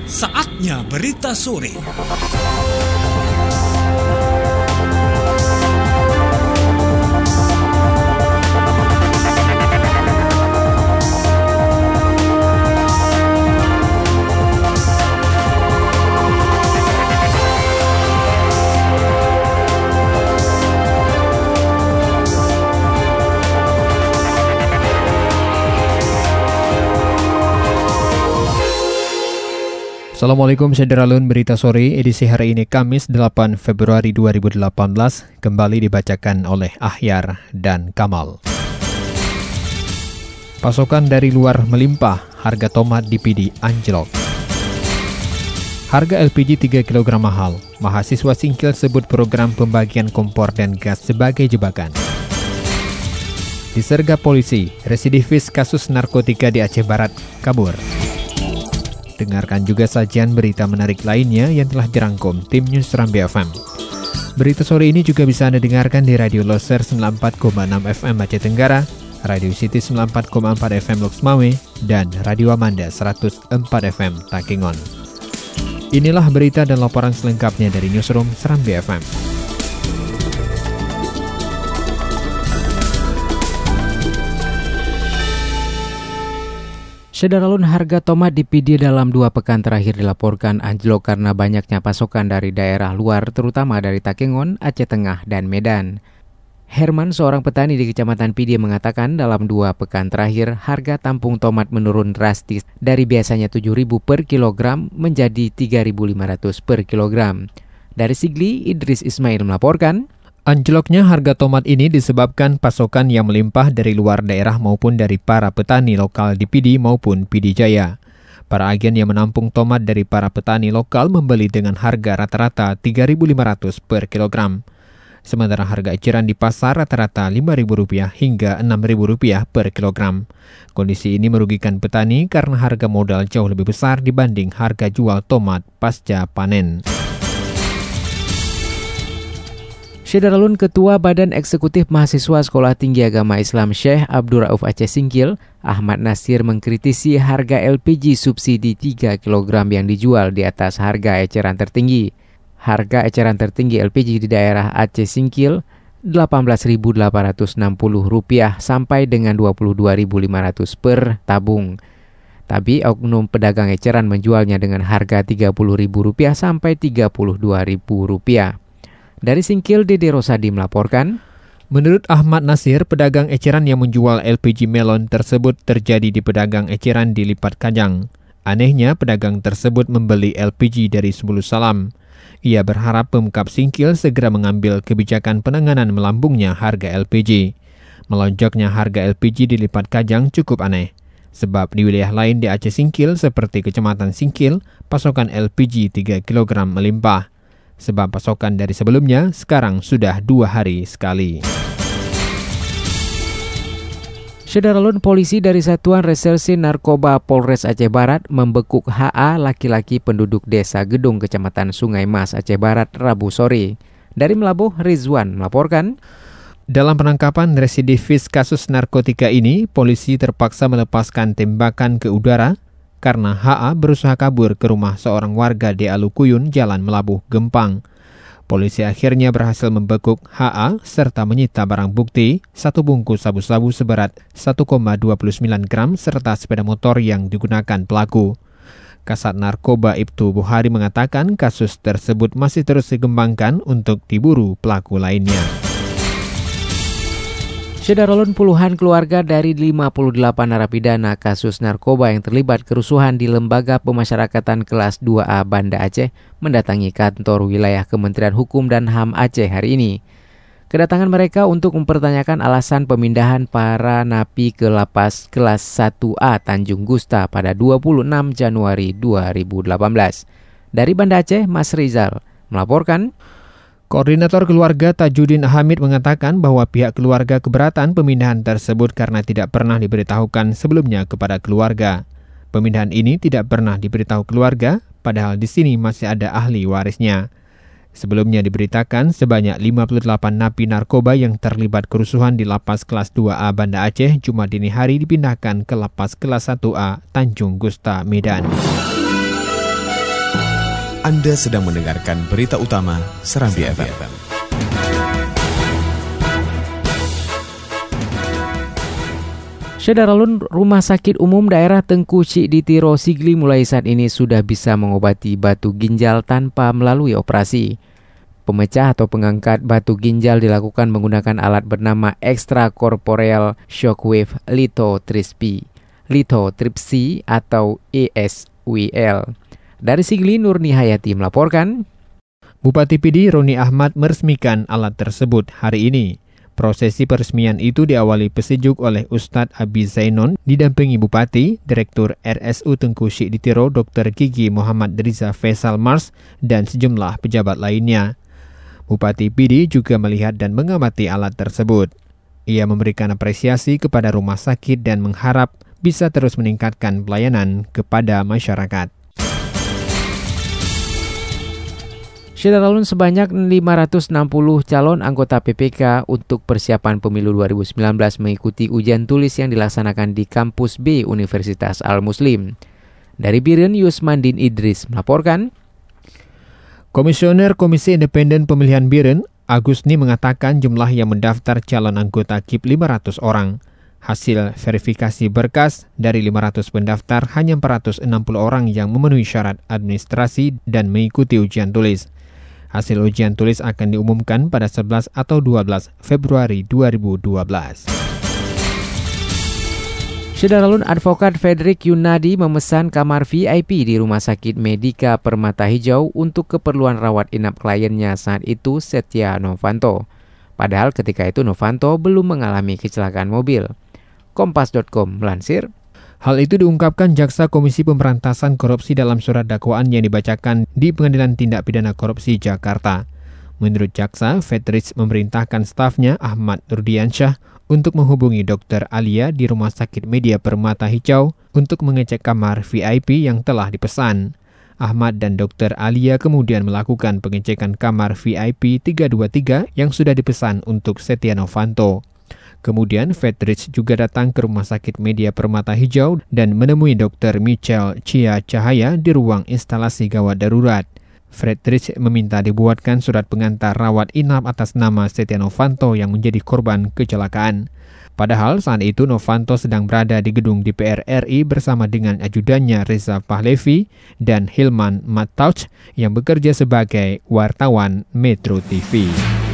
Saatnya berita sore. Assalamualaikum Sederalun, berita sore edisi hari ini Kamis 8 Februari 2018 kembali dibacakan oleh Ahyar dan Kamal. Pasokan dari luar melimpah, harga tomat di PD anjlok. Harga LPG 3 kg mahal, mahasiswa Singkil sebut program pembagian kompor dan gas sebagai jebakan. Disergap polisi, residivis kasus narkotika di Aceh Barat kabur. Dengarkan juga sajian berita menarik lainnya yang telah dirangkum tim News Serambi FM. Berita sore ini juga bisa Anda dengarkan di Radio Loser 94,6 FM Aceh Tenggara, Radio City 94,4 FM Loks Mawé, dan Radio Amanda 104 FM Takengon. Inilah berita dan laporan selengkapnya dari Newsroom Serambi FM. Sederalun, harga tomat di PD dalam 2 pekan terakhir dilaporkan anjlok karena banyaknya pasokan dari daerah luar, terutama dari Takengon, Aceh Tengah, dan Medan. Herman, seorang petani di Kecamatan PD, mengatakan dalam 2 pekan terakhir harga tampung tomat menurun drastis dari biasanya 7.000 per kilogram menjadi 3.500 per kilogram. Dari Sigli, Idris Ismail melaporkan, anjloknya harga tomat ini disebabkan pasokan yang melimpah dari luar daerah maupun dari para petani lokal di PD maupun PD Jaya. Para agen yang menampung tomat dari para petani lokal membeli dengan harga rata-rata 3.500 per kilogram. Sementara harga eceran di pasar rata-rata Rp5.000 hingga Rp6.000 per kilogram. Kondisi ini merugikan petani karena harga modal jauh lebih besar dibanding harga jual tomat pasca panen. Sederalun, Ketua Badan Eksekutif Mahasiswa Sekolah Tinggi Agama Islam Syekh Abdul Rauf Aceh Singkil, Ahmad Nasir, mengkritisi harga LPG subsidi 3 kg yang dijual di atas harga eceran tertinggi. Harga eceran tertinggi LPG di daerah Aceh Singkil Rp18.860 sampai dengan Rp22.500 per tabung. Tapi oknum pedagang eceran menjualnya dengan harga Rp30.000 sampai Rp32.000. Dari Singkil, Dede Rosadi melaporkan, menurut Ahmad Nasir, pedagang eceran yang menjual LPG melon tersebut terjadi di pedagang eceran di Lipat Kajang. Anehnya, pedagang tersebut membeli LPG dari Sebulu Salam. Ia berharap Pemkab Singkil segera mengambil kebijakan penanganan melambungnya harga LPG. Melonjaknya harga LPG di Lipat Kajang cukup aneh. Sebab di wilayah lain di Aceh Singkil seperti Kecamatan Singkil, pasokan LPG 3 kg melimpah. Sebab pasokan dari sebelumnya sekarang sudah 2 hari sekali. Sederalun, polisi dari Satuan Reserse Narkoba Polres Aceh Barat membekuk HA, laki-laki penduduk desa Gedung, Kecamatan Sungai Mas, Aceh Barat, Rabu sore. Dari Melabuh, Rizwan melaporkan, dalam penangkapan residivis kasus narkotika ini, polisi terpaksa melepaskan tembakan ke udara karena HA berusaha kabur ke rumah seorang warga di Alukuyun, Jalan Melabuh, Gempang. Polisi akhirnya berhasil membekuk HA serta menyita barang bukti, 1 bungkus sabu-sabu seberat 1,29 gram serta sepeda motor yang digunakan pelaku. Kasat Narkoba Ibtu Buhari mengatakan kasus tersebut masih terus dikembangkan untuk diburu pelaku lainnya. Sederalun, puluhan keluarga dari 58 narapidana kasus narkoba yang terlibat kerusuhan di Lembaga Pemasyarakatan Kelas 2A Banda Aceh mendatangi kantor wilayah Kementerian Hukum dan HAM Aceh hari ini. Kedatangan mereka untuk mempertanyakan alasan pemindahan para napi ke lapas kelas 1A Tanjung Gusta pada 26 Januari 2018. Dari Banda Aceh, Mas Rizal melaporkan, Koordinator Keluarga Tajudin Hamid mengatakan bahwa pihak keluarga keberatan pemindahan tersebut karena tidak pernah diberitahukan sebelumnya kepada keluarga. Pemindahan ini tidak pernah diberitahu keluarga, padahal di sini masih ada ahli warisnya. Sebelumnya diberitakan sebanyak 58 napi narkoba yang terlibat kerusuhan di lapas kelas 2A Banda Aceh Jumat dini hari dipindahkan ke lapas kelas 1A Tanjung Gusta, Medan. Anda sedang mendengarkan berita utama Serambi FM. Saudara-lun, Rumah Sakit Umum Daerah Tengku Cik di Tiro Sigli mulai saat ini sudah bisa mengobati batu ginjal tanpa melalui operasi. Pemecah atau pengangkat batu ginjal dilakukan menggunakan alat bernama Extracorporeal Shockwave Lithotripsy atau ESWL. Dari Sigli, Nurni Hayati melaporkan. Bupati Pidi Roni Ahmad meresmikan alat tersebut hari ini. Prosesi peresmian itu diawali pesejuk oleh Ustadz Abi Zainon, didampingi Bupati, Direktur RSU Tengku Cik di Tiro Dr. Gigi Muhammad Riza Faisal Mars, dan sejumlah pejabat lainnya. Bupati Pidi juga melihat dan mengamati alat tersebut. Ia memberikan apresiasi kepada rumah sakit dan mengharap bisa terus meningkatkan pelayanan kepada masyarakat. Saudara-lun, sebanyak 560 calon anggota PPK untuk persiapan pemilu 2019 mengikuti ujian tulis yang dilaksanakan di Kampus B Universitas Al-Muslim. Dari Biren, Yusmandin Idris melaporkan. Komisioner Komisi Independen Pemilihan Biren, Agusni, mengatakan jumlah yang mendaftar calon anggota KIP 500 orang. Hasil verifikasi berkas dari 500 pendaftar, hanya 460 orang yang memenuhi syarat administrasi dan mengikuti ujian tulis. Hasil ujian tulis akan diumumkan pada 11 atau 12 Februari 2012. Saudara-lun, Advokat Frederick Yunadi memesan kamar VIP di Rumah Sakit Medika Permata Hijau untuk keperluan rawat inap kliennya saat itu, Setia Novanto. Padahal ketika itu Novanto belum mengalami kecelakaan mobil. Kompas.com melansir. Hal itu diungkapkan Jaksa Komisi Pemberantasan Korupsi dalam surat dakwaan yang dibacakan di Pengadilan Tindak Pidana Korupsi Jakarta. Menurut Jaksa, Frederick memerintahkan stafnya Ahmad Nurdiansyah untuk menghubungi Dr. Alia di Rumah Sakit Media Permata Hijau untuk mengecek kamar VIP yang telah dipesan. Ahmad dan Dr. Alia kemudian melakukan pengecekan kamar VIP 323 yang sudah dipesan untuk Setia Novanto. Kemudian Frederick juga datang ke Rumah Sakit Media Permata Hijau dan menemui Dr. Michelle Chia Cahaya di ruang instalasi gawat darurat. Frederick meminta dibuatkan surat pengantar rawat inap atas nama Setia Novanto yang menjadi korban kecelakaan. Padahal saat itu Novanto sedang berada di gedung DPR RI bersama dengan ajudannya Reza Pahlevi dan Hilman Mattauch yang bekerja sebagai wartawan Metro TV.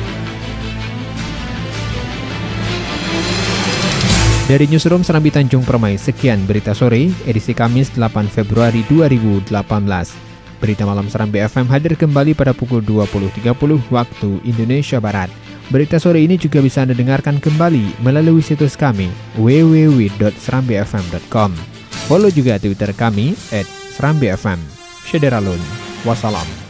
Dari Newsroom Serambi Tanjung Permai, sekian berita sore, edisi Kamis 8 Februari 2018. Berita malam Serambi FM hadir kembali pada pukul 20.30 waktu Indonesia Barat. Berita sore ini juga bisa Anda dengarkan kembali melalui situs kami www.serambifm.com. Follow juga Twitter kami @serambifm. Syederalun. Wassalam.